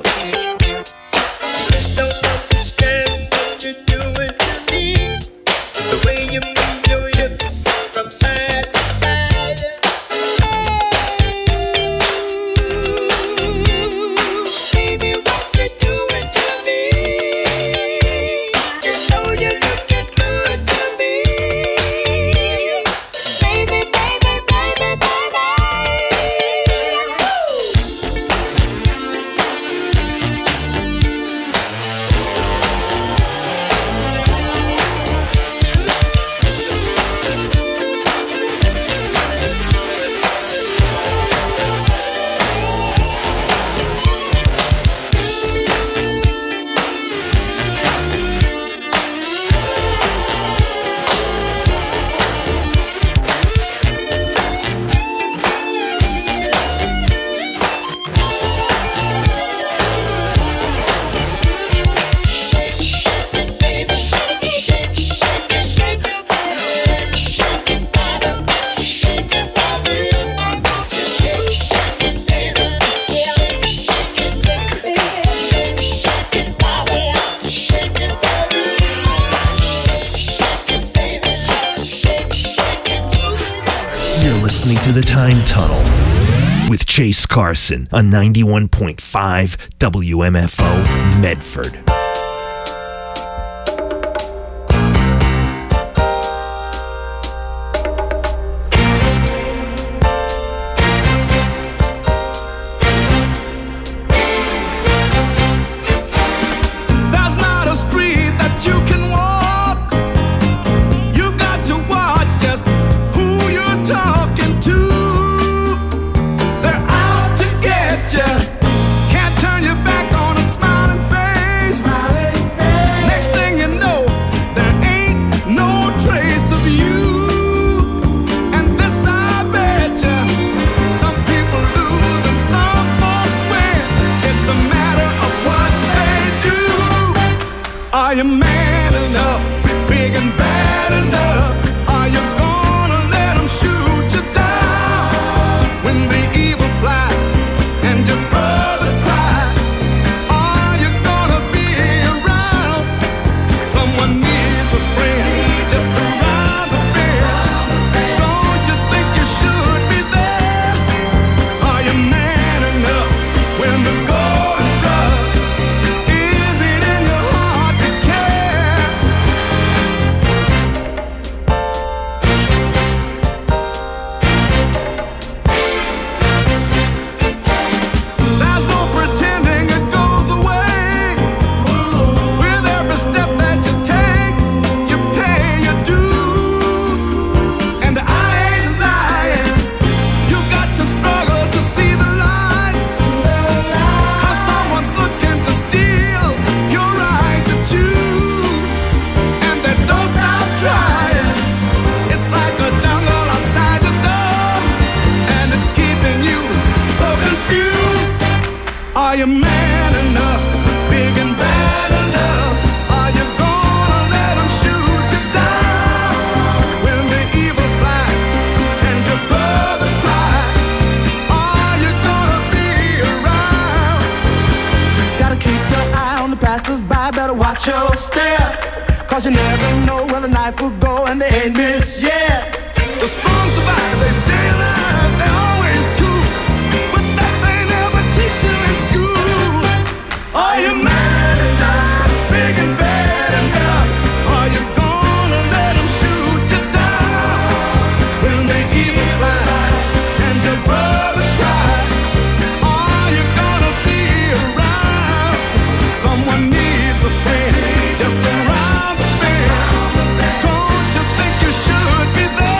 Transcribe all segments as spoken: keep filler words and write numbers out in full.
To the Time Tunnel with Chase Carson on ninety-one point five W M F O Medford. Are you man enough, big and bad enough? Are you gonna let them shoot you down when the evil flies and your brother cries? Are you gonna be around? Someone needs a friend just around the bend. Don't you think you should be there? Are you man enough when the going's rough? Is it in your heart to care? There's no pretending it goes away. With every step that you take, you pay your dues. And I ain't lying. You got to struggle to see the light. 'Cause someone's looking to steal your right to choose. And they don't stop trying. It's like a jungle outside the door, and it's keeping you so confused. Are you man enough, big and bad enough? Are you gonna let them shoot you down when the evil flies and your brother cries? Are you gonna be around? Gotta keep your eye on the passers-by, better watch your step, 'cause you never know where the knife will go and they ain't missed yet. The strong survive, they stay alive, they're always cool, but that they never teach you in school. Are you man enough, big and bad enough? Are you gonna let them shoot you down when the evil flies and your brother cries? Are you gonna be around? Someone needs a friend just around the bend. Don't you think you should be there?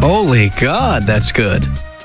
Holy God, that's good.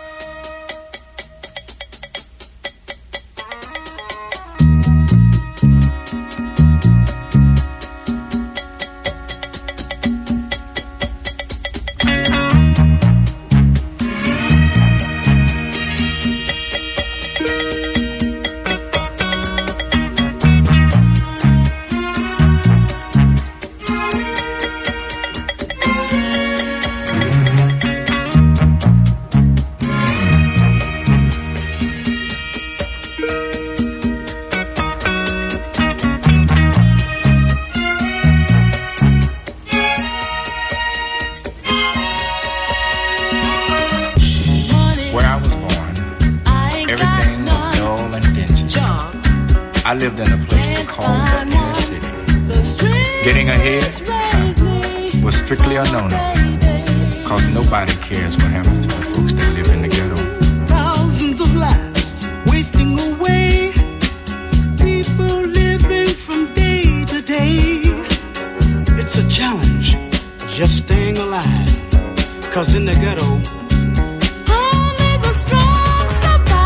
I lived in a place they called the inner city. Getting ahead was strictly a no-no, cause nobody cares what happens to the folks that live in the ghetto. Thousands of lives wasting away, people living from day to day. It's a challenge, just staying alive, cause in the ghetto, only the strong survive.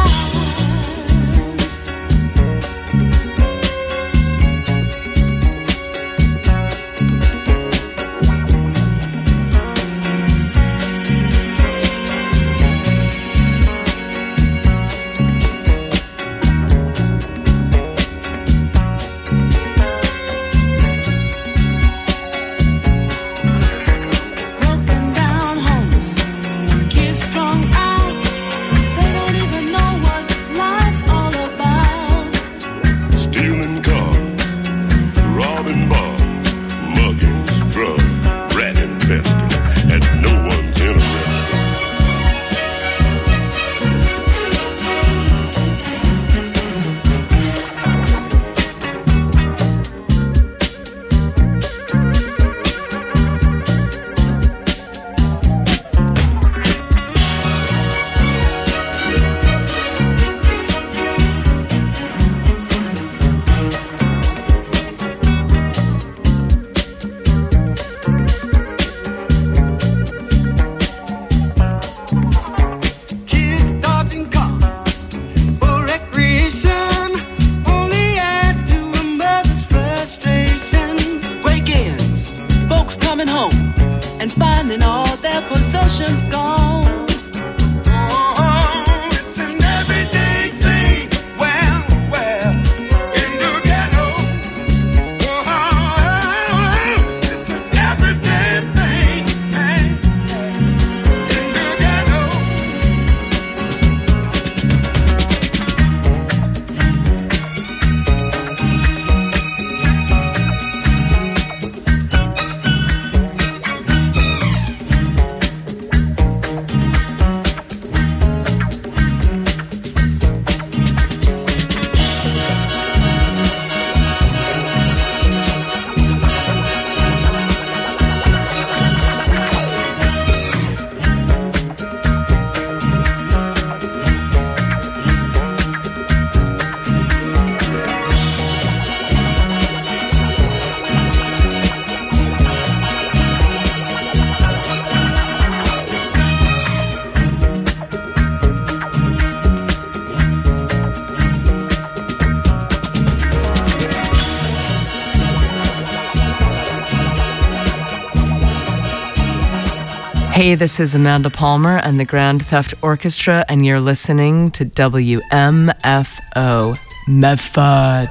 Hey, this is Amanda Palmer and the Grand Theft Orchestra, and you're listening to W M F O Medford.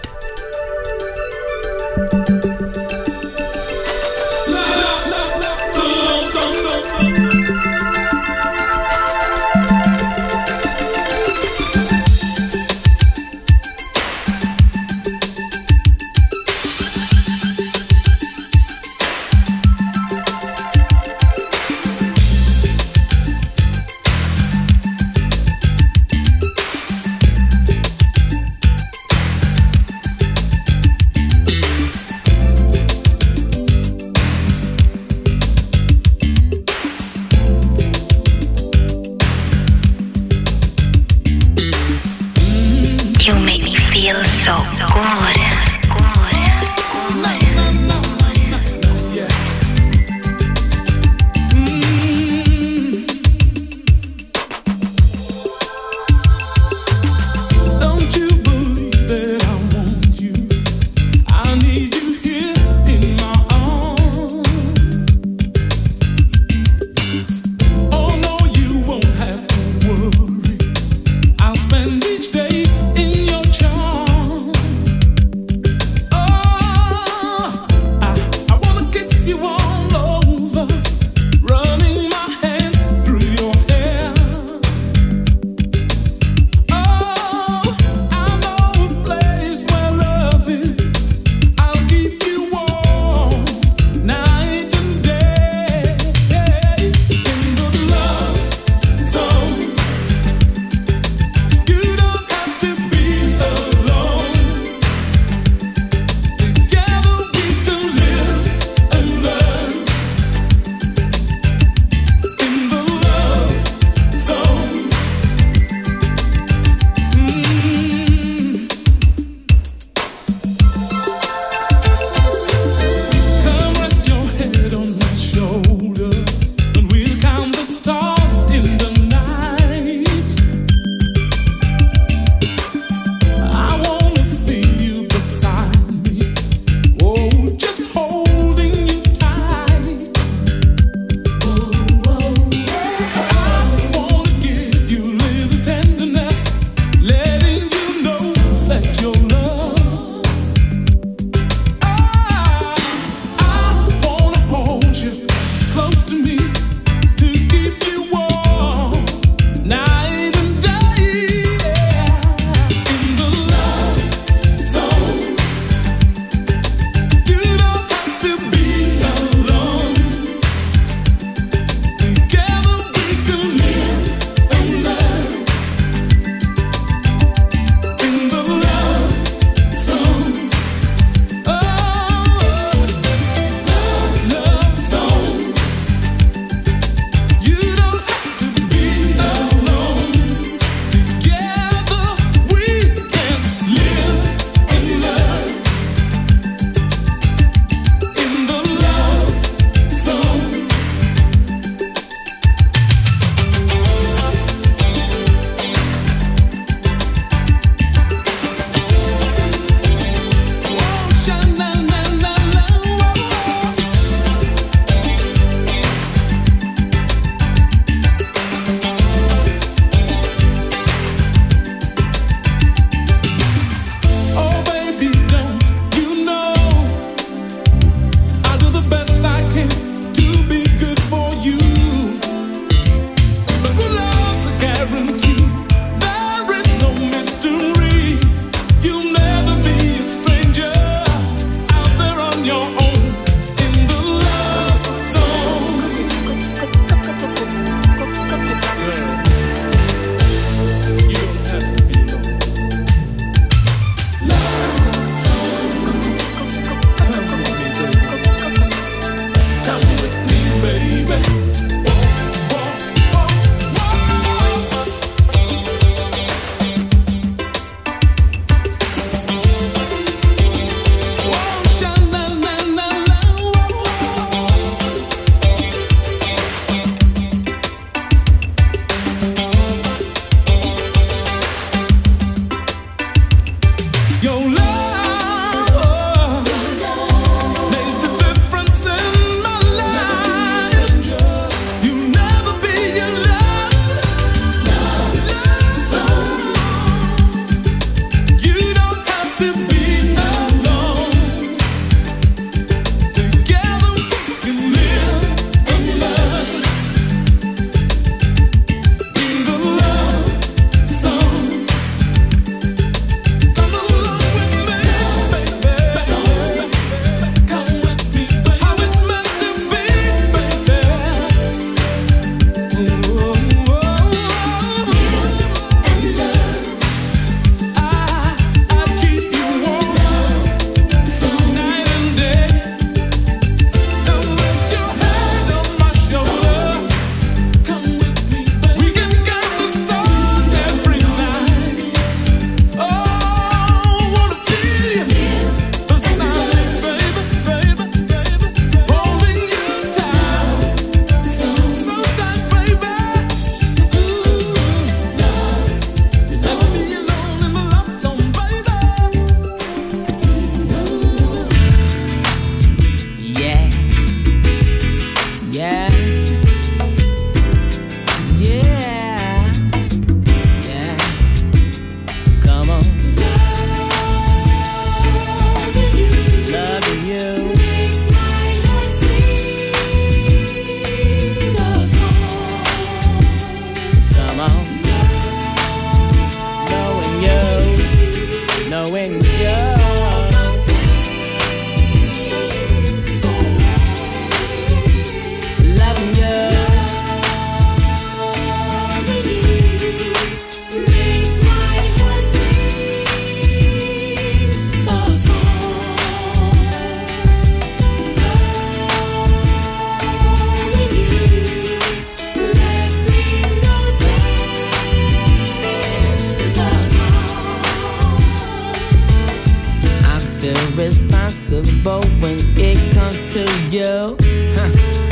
responsible when it comes to you. Huh.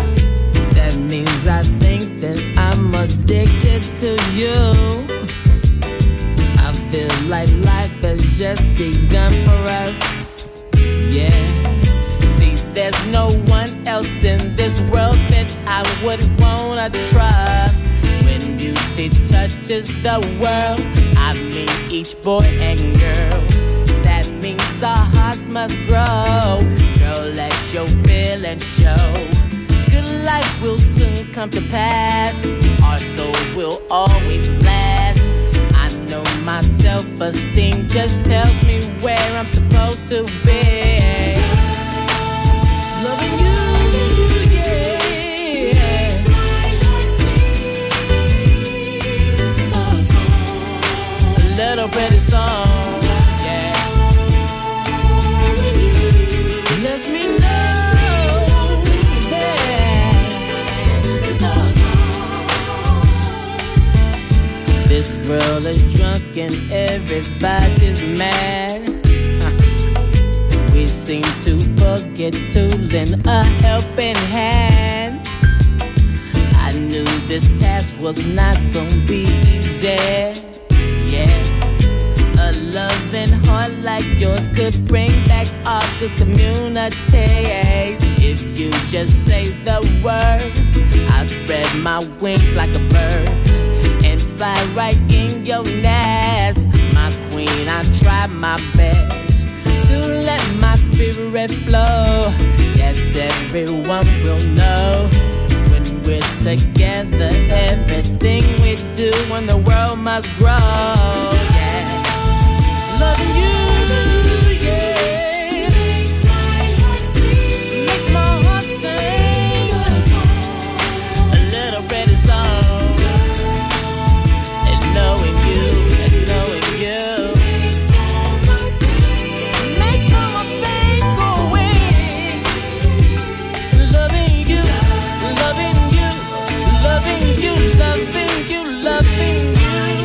That means I think that I'm addicted to you. I feel like life has just begun for us. Yeah. See, there's no one else in this world that I would wanna trust. When beauty touches the world, I mean each boy and girl. That means our hearts must grow. Girl, let your feelings show. Good life will soon come to pass. Our souls will always last. I know my self-esteem just tells me where I'm supposed to be. Loving you, yeah. A little pretty song. Lets me know that this world is drunk and everybody's mad. We seem to forget to lend a helping hand. I knew this task was not gonna be easy. Yeah. A loving heart like yours could bring back all the communities. If you just say the word, I'll spread my wings like a bird and fly right in your nest. My queen, I try my best to let my spirit flow. Yes, everyone will know when we're together, everything we do when the world must grow. Yeah. Loving you, yeah, makes my heart sing, makes my heart sing a little pretty song. And knowing you, and knowing you makes all my pain go away. Loving you, loving you, loving you, loving you, loving you.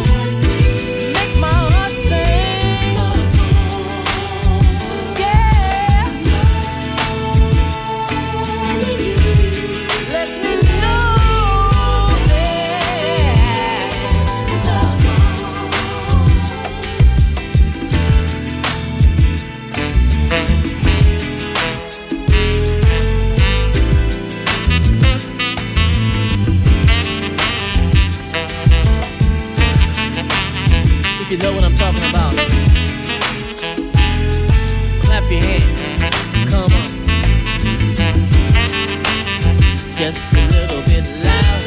You know what I'm talking about. Clap your hands. Come on. Just a little bit loud.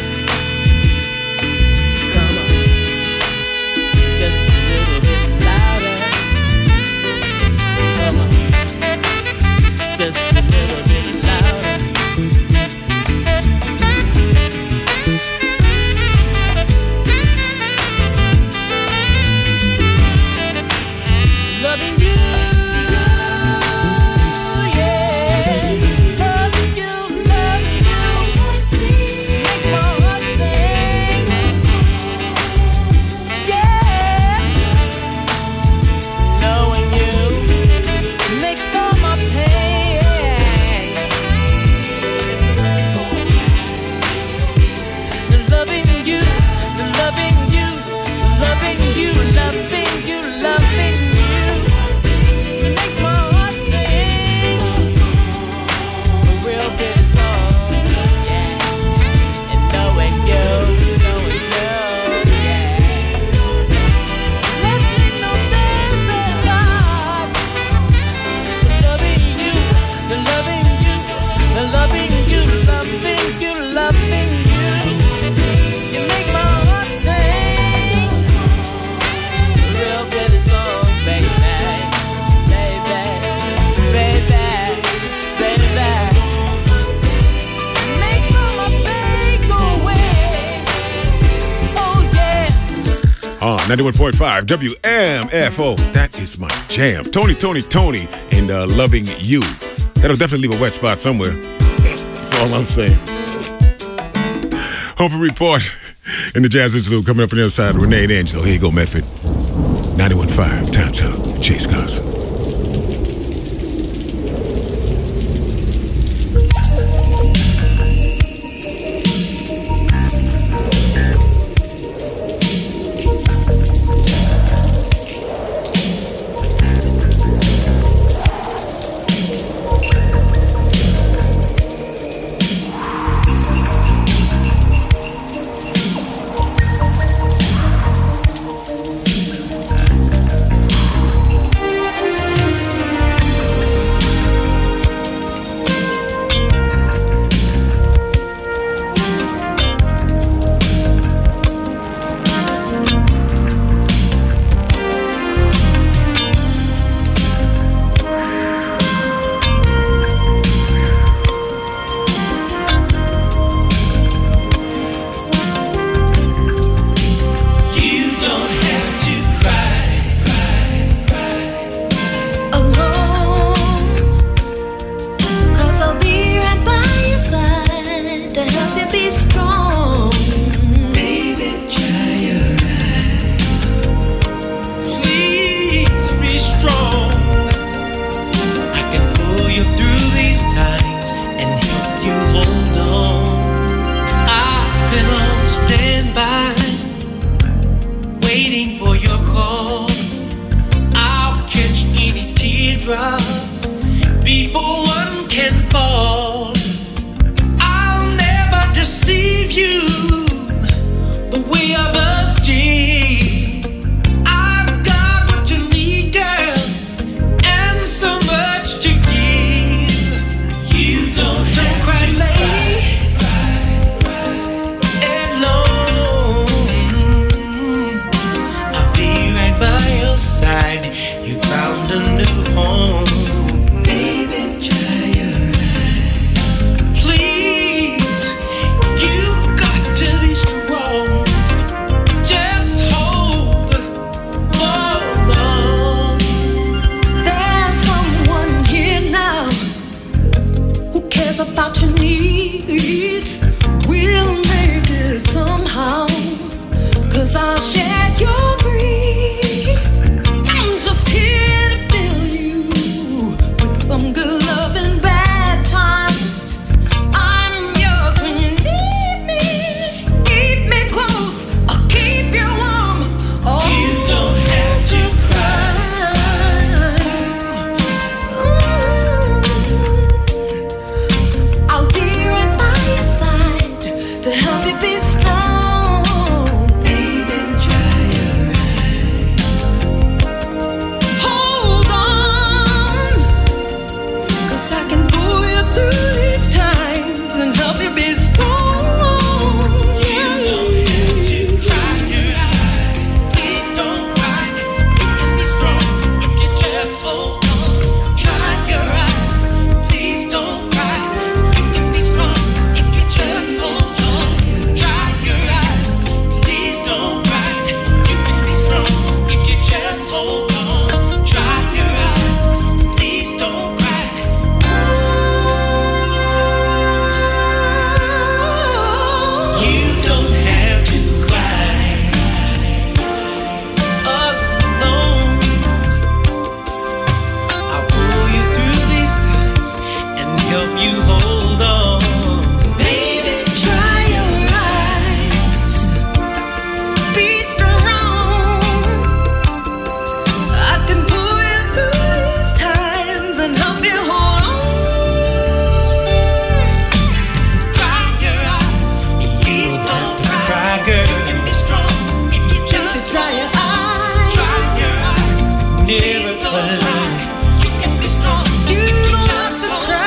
Come on. Just a little bit louder. Come on. Just a little bit louder. Loving you, yeah. Loving you, loving you makes my heart sing, yeah. Knowing you makes all my pain. Loving you, loving you, loving you, loving you, loving you. ninety-one point five W M F O. That is my jam. Tony, Tony, Tony, and uh, Loving You. That'll definitely leave a wet spot somewhere. That's all I'm saying. Home report in the Jazz Interlude coming up on the other side. Renee and Angelo. Here you go, Medford. ninety-one point five Time Tunnel. Chase Carson. drop before one can fall. I'll never deceive you the way others did. I've got what you need, girl, and so much to give. You don't have to cry, lady. Side, you found a new home. Baby, dry your eyes. Please, you've got to be strong. Just hold, hold on. There's someone here now who cares about your needs. We'll make it somehow, 'cause I'll share your grief. Just here to fill you with some good love and bad times. I'm yours when you need me. Keep me close, I'll keep you warm. Oh, you don't have to cry. I'll be right by your side to help you be strong. I can pull you through these times and help you be strong. You don't have to cry your eyes. Please don't cry. You can be strong if you just hold on. Dry your eyes. Please don't cry. You can be strong if you just hold on. Dry your eyes. Please don't cry. You can be strong if you just hold on. Dry your eyes. Please don't cry. You hold on, baby, dry your eyes, be strong. I can pull you through these times and help you hold on. Dry your eyes, please don't cry, girl. You can be strong if you just dry your eyes. Dry your eyes, never cry. You can be strong. You don't have to cry.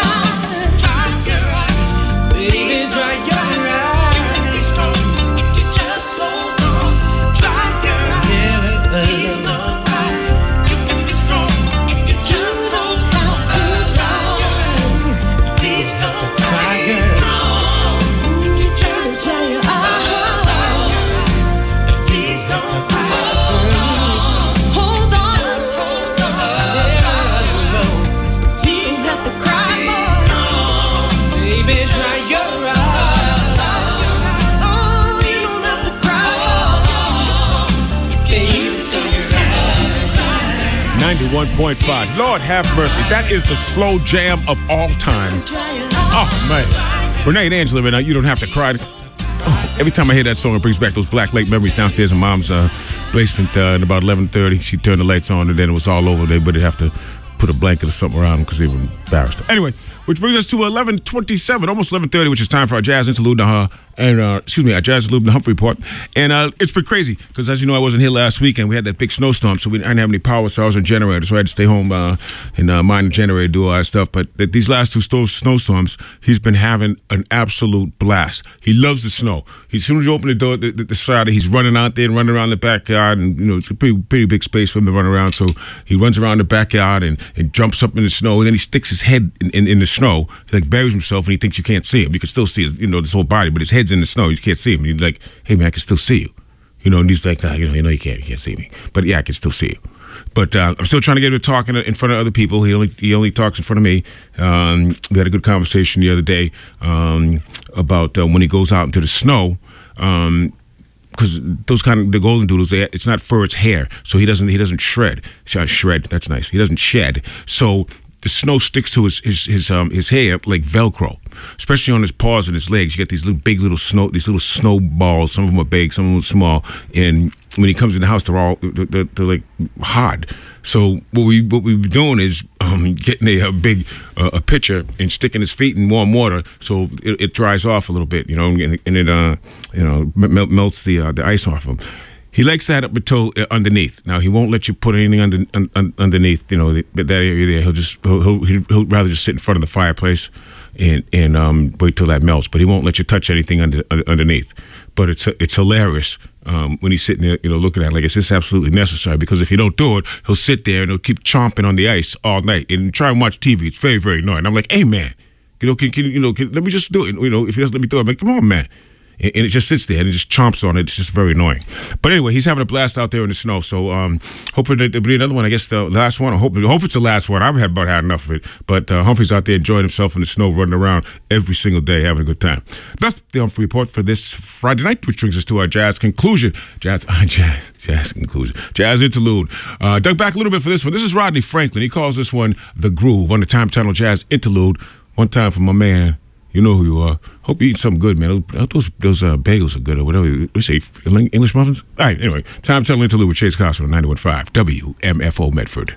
ninety-one point five. Lord have mercy. That is the slow jam of all time. Oh, man. Renee and Angela, right now, you don't have to cry. Oh, every time I hear that song, it brings back those Black Lake memories downstairs in Mom's uh, basement uh, at about eleven thirty. She turned the lights on, and then it was all over. They would have to put a blanket or something around them because they were embarrassed. Anyway, which brings us to eleven twenty-seven, almost eleven thirty, which is time for our jazz interlude, uh, and uh, excuse me, our jazz interlude and Humphrey report. And uh, it's been crazy because, as you know, I wasn't here last week, and we had that big snowstorm, so we didn't have any power, so I was on generator, so I had to stay home uh, and uh, mind the generator, do all that stuff. But th- these last two sto- snowstorms, he's been having an absolute blast. He loves the snow. He, as soon as you open the door, the, the, the Saturday, he's running out there and running around the backyard, and you know it's a pretty pretty big space for him to run around. So he runs around the backyard and, and jumps up in the snow, and then he sticks his head in, in, in the snow. He like buries himself, and he thinks you can't see him. You can still see his, you know, his whole body, but his head's in the snow. You can't see him. And he's like, "Hey man, I can still see you." You know, and he's like, ah, you know, you know, you can't, you can't see me, but yeah, I can still see you. But uh, I'm still trying to get him to talk in, in front of other people. He only he only talks in front of me. Um, we had a good conversation the other day um, about uh, when he goes out into the snow. Um, Because those kind of the golden doodles, they, it's not fur, it's hair. So he doesn't he doesn't shred. Shred. That's nice. He doesn't shed. So the snow sticks to his his his um his hair like Velcro, especially on his paws and his legs. You get these little big little snow these little snow balls. Some of them are big, some of them are small. And when he comes in the house, they're all they're, they're, they're like hard. So what we what we were doing is um, getting a, a big uh, a pitcher and sticking his feet in warm water so it, it dries off a little bit, you know, and, and it uh you know mel- melts the uh, the ice off him. He likes that up until uh, underneath. Now he won't let you put anything under un, un, underneath, you know, the, that area there. He'll just he'll, he'll he'll rather just sit in front of the fireplace and and um, wait till that melts. But he won't let you touch anything under, under underneath. But it's it's hilarious. Um, when he's sitting there, you know, looking at it, like it's just absolutely necessary, because if you don't do it, he'll sit there and he'll keep chomping on the ice all night and try and watch T V. It's very, very annoying. I'm like, hey, man, you know, can, can you know, can, let me just do it. You know, if he doesn't let me do it, I'm like, come on, man. And, and it just sits there and it just chomps on it. It's just very annoying. But anyway, he's having a blast out there in the snow. So um, hoping that there'll be another one. I guess the last one. I hope, I hope it's the last one. I've had about had enough of it. But uh, Humphrey's out there enjoying himself in the snow, running around every single day, having a good time. That's the Humphrey Report for this Friday night, which brings us to our jazz conclusion. Jazz, uh, jazz, jazz conclusion. Jazz interlude. Uh, dug back a little bit for this one. This is Rodney Franklin. He calls this one The Groove on the Time Tunnel Jazz Interlude. One time for my man. You know who you are. Hope you eat something good, man. Those those uh, bagels are good, or whatever. We say English muffins. All right. Anyway, Time Tunnel Interlude with Chase Carson on ninety-one point five W M F O Medford.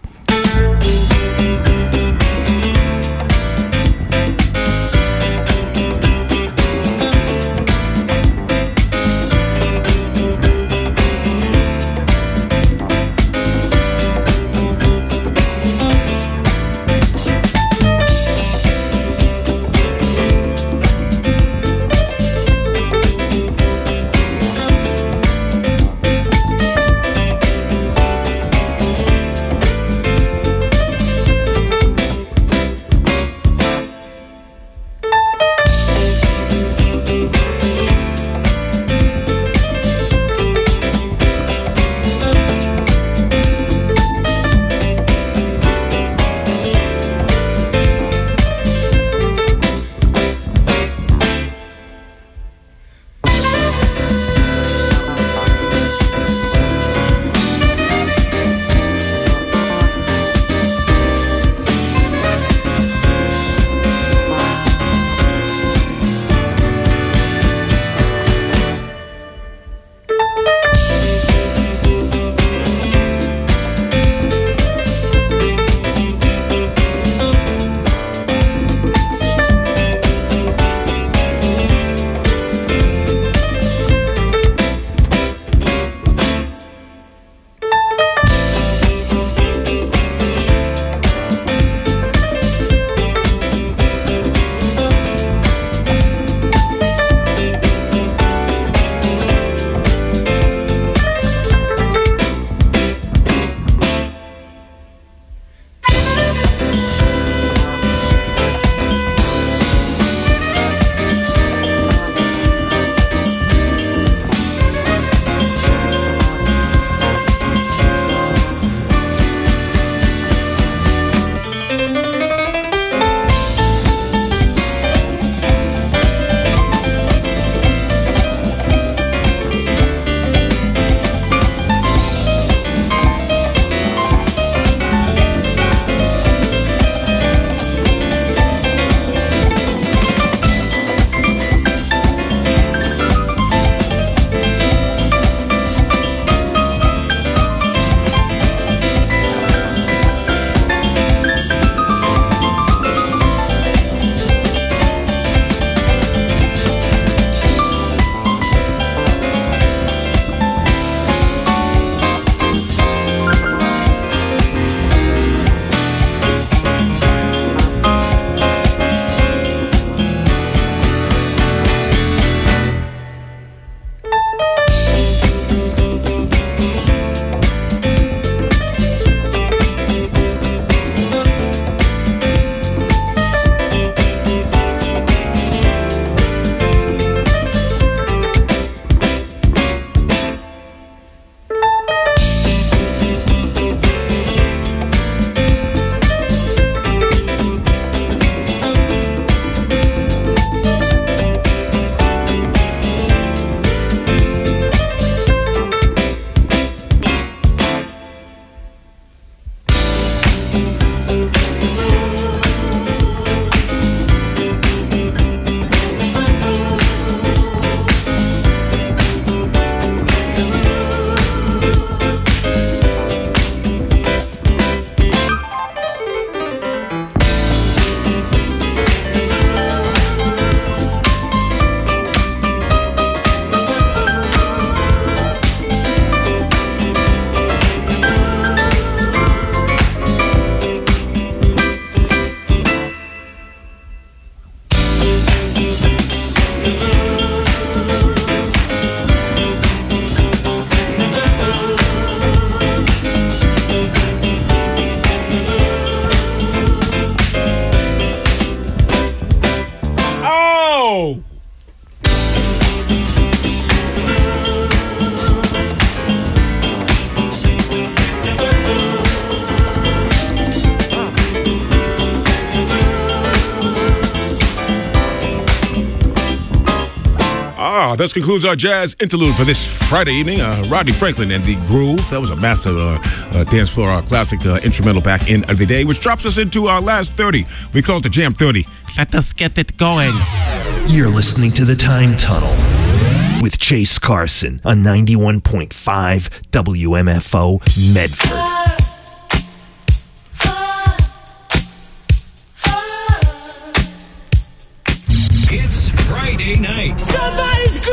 Ah, this concludes our jazz interlude for this Friday evening. Uh, Rodney Franklin and the Groove. That was a massive uh, uh, dance floor, uh, classic uh, instrumental back in the day, which drops us into our last thirty. We call it the Jam thirty. Let us get it going. You're listening to The Time Tunnel with Chase Carson on ninety-one point five W M F O Medford. It's Friday night. Somebody scream!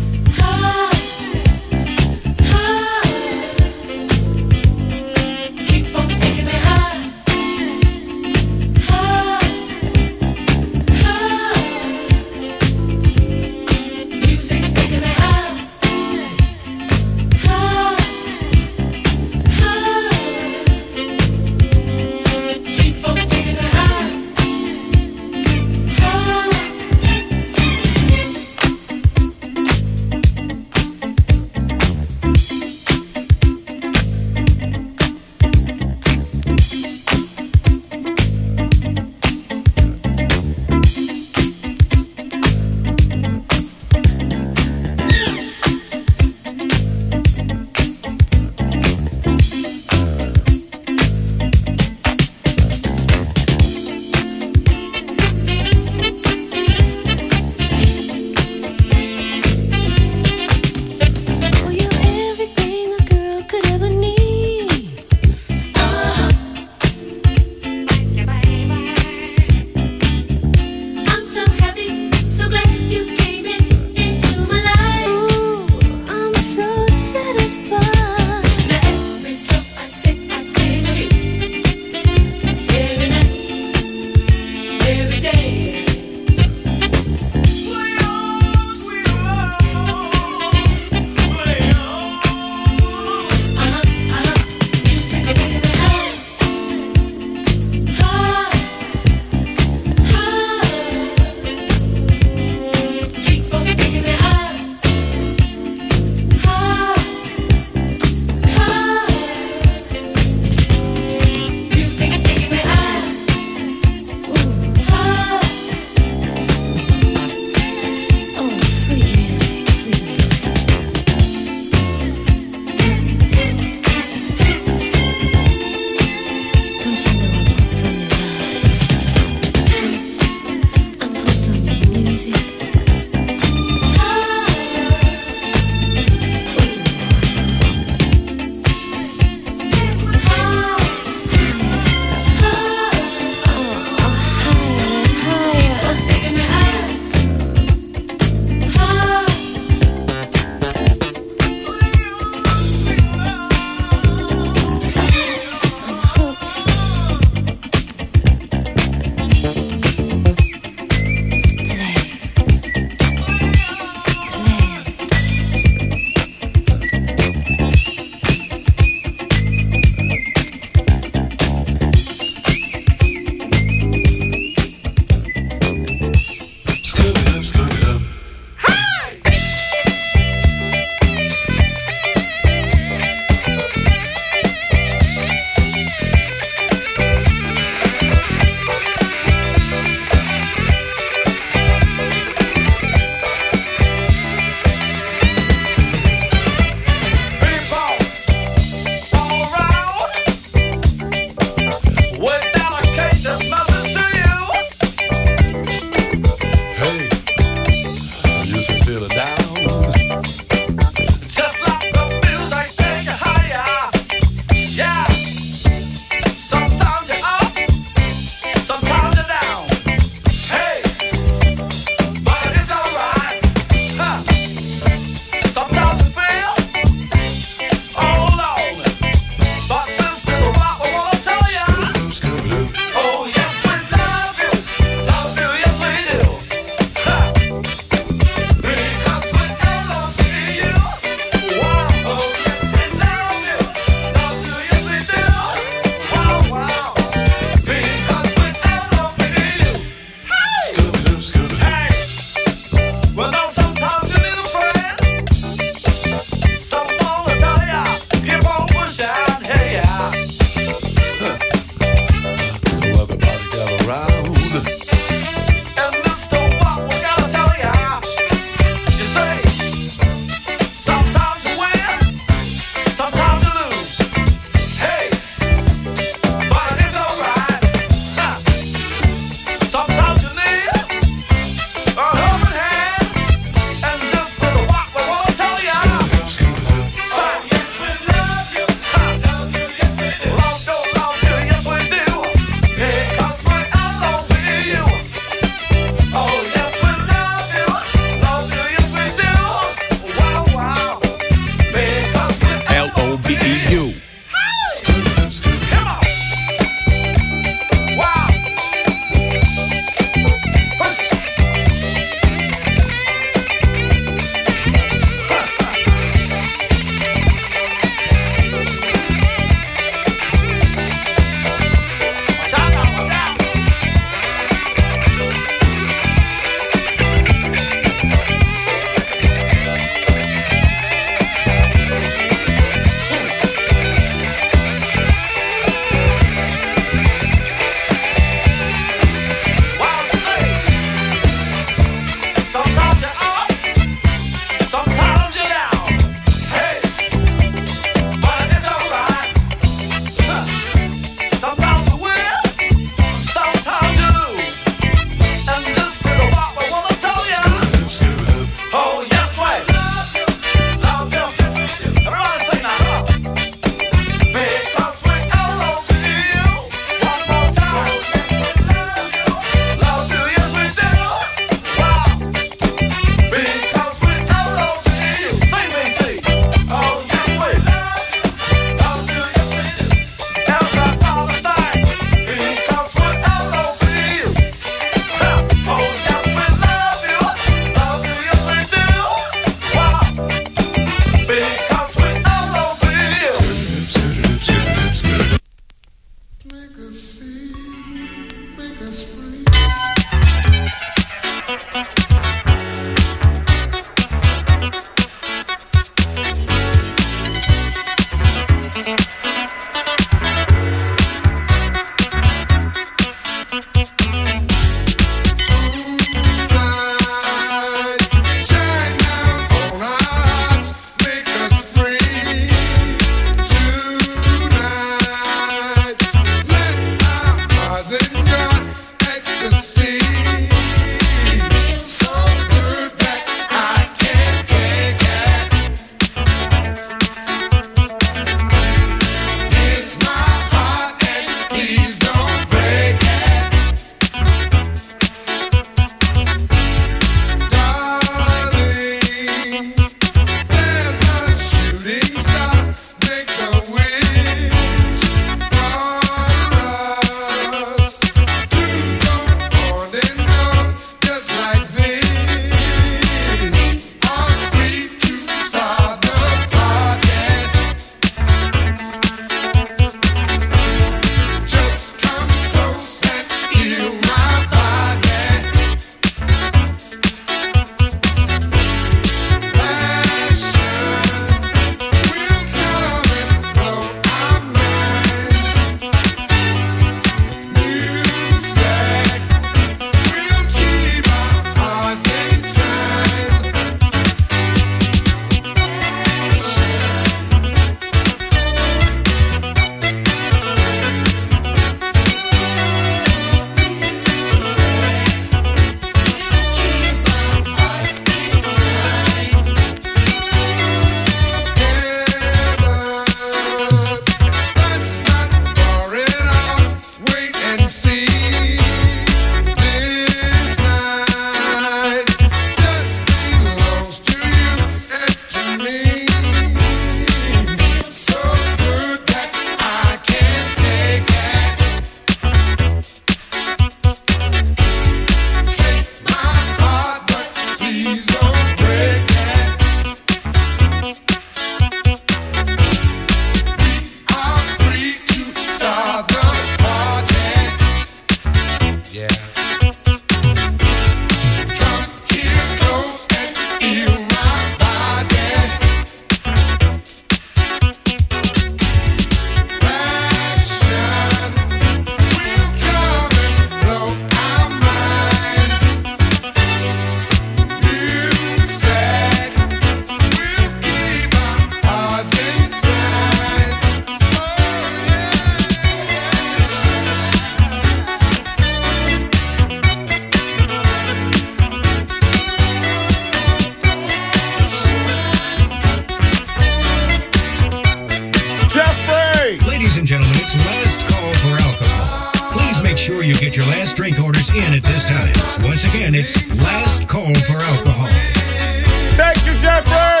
your last drink orders in at this time. Once again, it's last call for alcohol. Thank you, Jeffrey.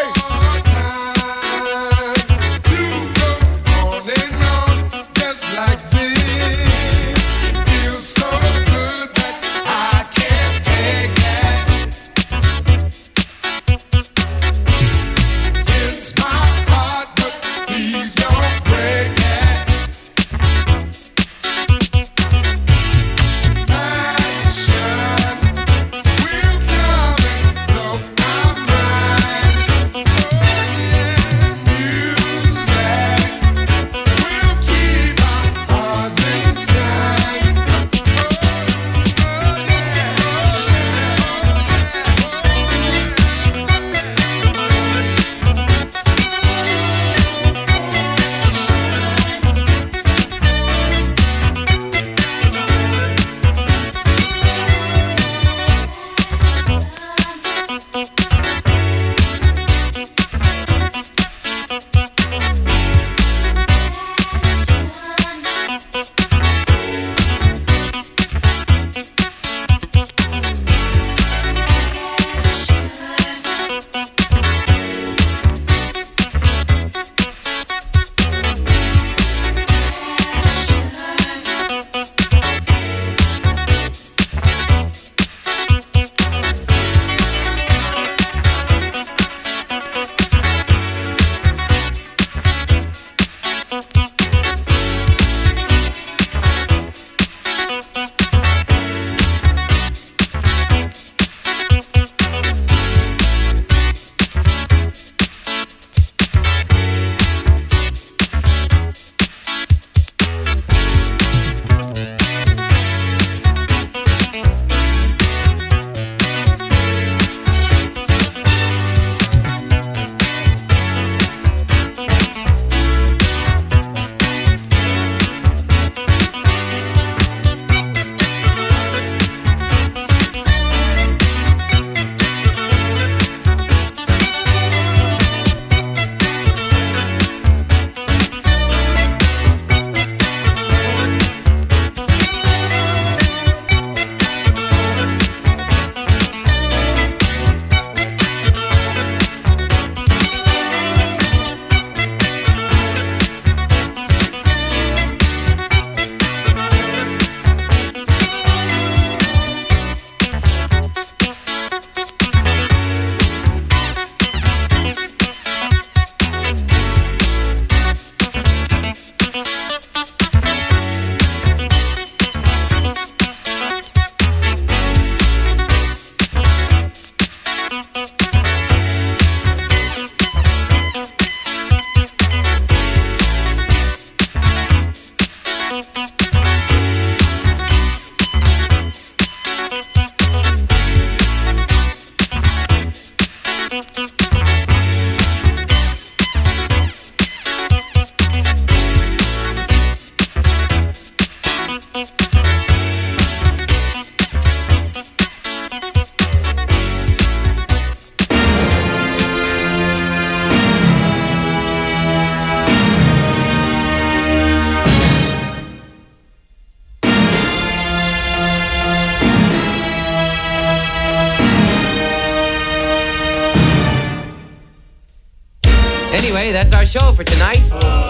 Anyway, that's our show for tonight.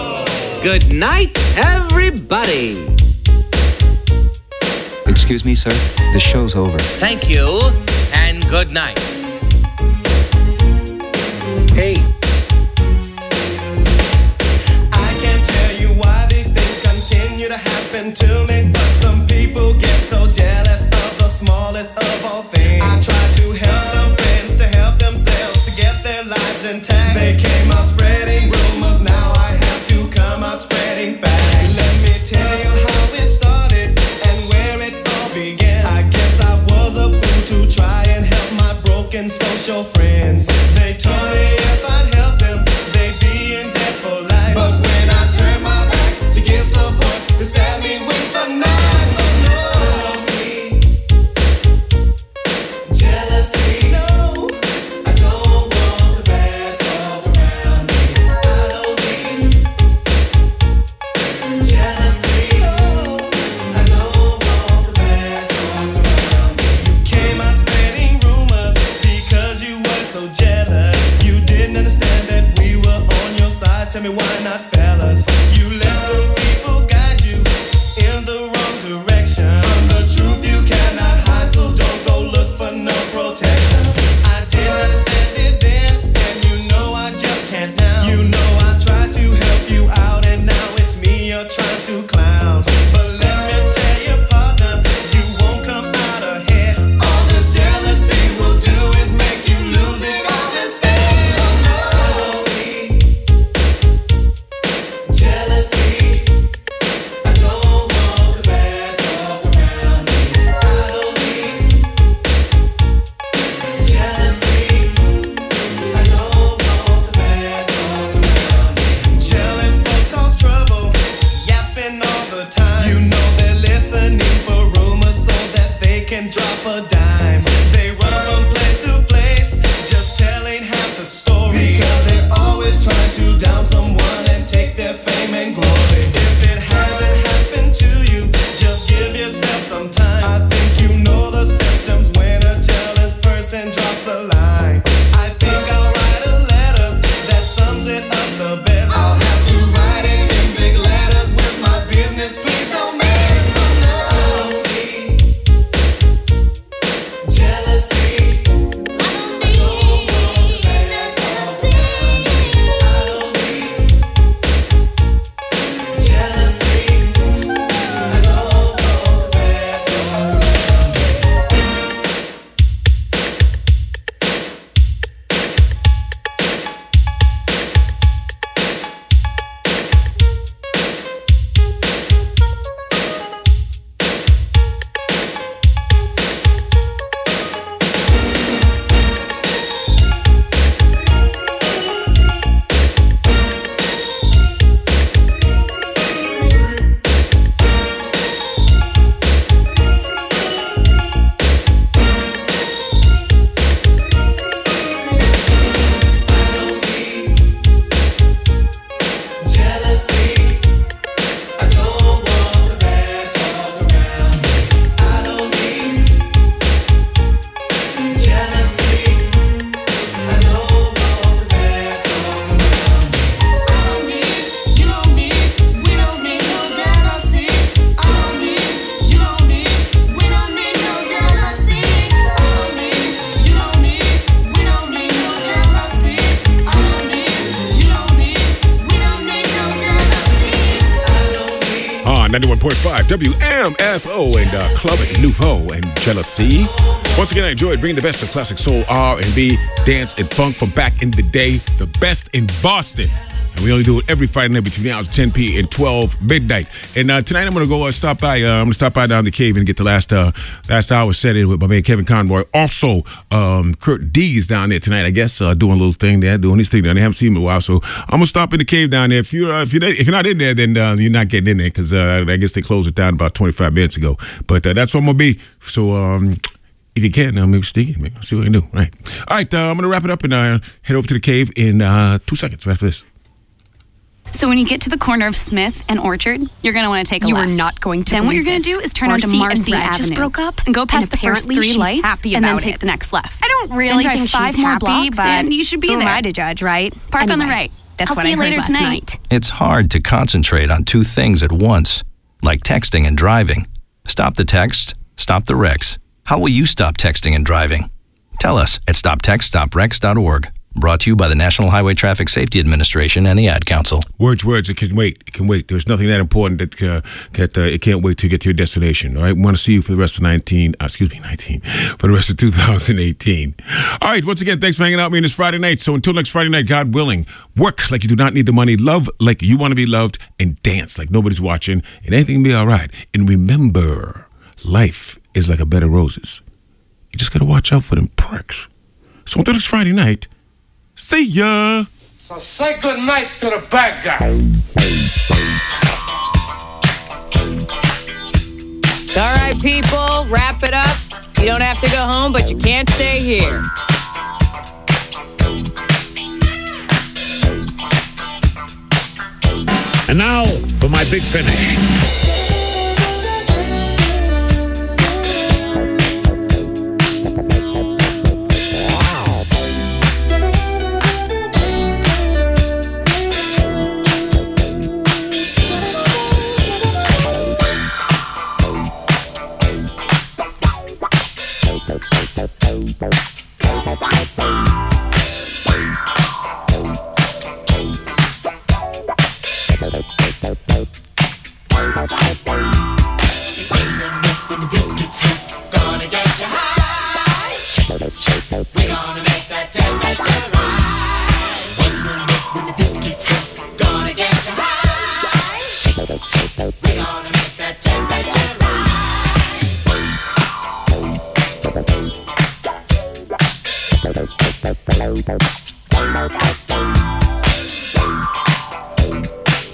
Good night, everybody. Excuse me, sir. The show's over. Thank you, and good night. Hey. I can't tell you why these things continue to happen to me, but some people get so jealous of the smallest of all things. I try to help some friends to help themselves to get their lives intact. They came out spreading rumors, now I have to come out spreading facts. Let me tell you how it started and where it all began. I guess I was a fool to try and help my broken social friends. They told me if I'd tell me why not, fellas? You let some people guide you in the wrong direction. From the truth you cannot hide, so don't go look for no protection. I didn't understand it then, and you know I just can't now. You know I tried to help you out, and now it's me you're trying to clown. But let me tell you, partner, you won't come out ahead. All this jealousy will do is make you lose it all instead. Jealousy, I don't want the bad talk around me. I don't need jealousy, I don't want the bad talk around me. Jealous folks cause trouble, yapping all the time. You know they're listening for rumors so that they can drop a dime. They run from place to place, just telling half the story. Because they're always trying to down someone and take their fame and glory. If it hasn't happened to you, just give yourself some time. I think you know the symptoms when a jealous person drops a line. I think I'll write a letter that sums it up the best. I'll have to write it in big letters with my business, please don't mess. Jealousy, I don't need no jealousy. I don't need jealousy. I don't want the bad talk around me. I don't need jealousy. I don't want the bad talk around me. I don't need, you don't need, we don't need no jealousy. I don't need, you don't need, we don't need no jealousy. I don't need, you don't need, we don't need no jealousy. I don't need, you don't need, we don't need no jealousy. I don't need. Ah, ninety-one point five W M F O and uh, Club Nouveau and Jealousy. Once again, I enjoyed bringing the best of classic soul, R and B, dance, and funk from back in the day. The best in Boston. And we only do it every Friday night between the hours of ten p.m. and twelve midnight. And uh, tonight I'm going to go uh, stop by. Uh, I'm going to stop by down the cave and get the last uh, last hour set in with my man Kevin Conroy. Also, um, Kurt D is down there tonight, I guess, uh, doing a little thing there, doing his thing there. I haven't seen him in a while, so I'm going to stop in the cave down there. If you're, uh, if you're, not, if you're not in there, then uh, you're not getting in there because uh, I guess they closed it down about twenty-five minutes ago. But uh, that's what I'm going to be. So, um, if you can, uh, maybe stick it. Maybe see what I can do. All right. All right, uh, I'm going to wrap it up and uh, head over to the cave in uh, two seconds right after this. So when you get to the corner of Smith and Orchard, you're going to want to take a You left. are not going to Then what believe you're going to this. do is turn Marcy onto Marcy and Brad Avenue. just broke up, and go past and the first apparently three she's lights, happy and then about take it. the next left. I don't really then drive think five she's more happy, blocks, but and you should be who am there. I to judge, right? Park on the Anyway, right. That's I'll what see I you heard later last tonight. night. It's hard to concentrate on two things at once, like texting and driving. Stop the text, stop the wrecks. How will you stop texting and driving? Tell us at stop text stop wrecks dot org. Brought to you by the National Highway Traffic Safety Administration and the Ad Council. Words, words, it can wait. It can wait. There's nothing that important that, uh, that uh, it can't wait to get to your destination. All right? We want to see you for the rest of nineteen, uh, excuse me, nineteen, for the rest of two thousand eighteen. All right, once again, thanks for hanging out with me this Friday night. So until next Friday night, God willing, work like you do not need the money, love like you want to be loved, and dance like nobody's watching, and anything will be all right. And remember, life is like a bed of roses. You just got to watch out for them pricks. So until next Friday night, see ya. So say good night to the bad guy. All right, people, wrap it up. You don't have to go home, but you can't stay here. And now for my big finish.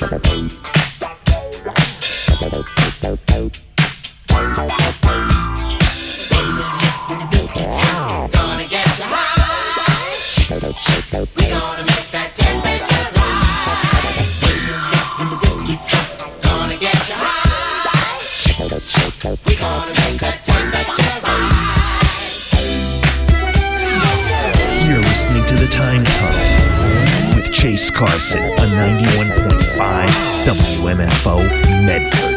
Gonna get you high. We gonna make that temperature rise. When the beat gets up, gonna get you high. We gonna make that temperature rise. You're listening to The Time Tunnel with Chase Carson on ninety-one point five W M F O Medford.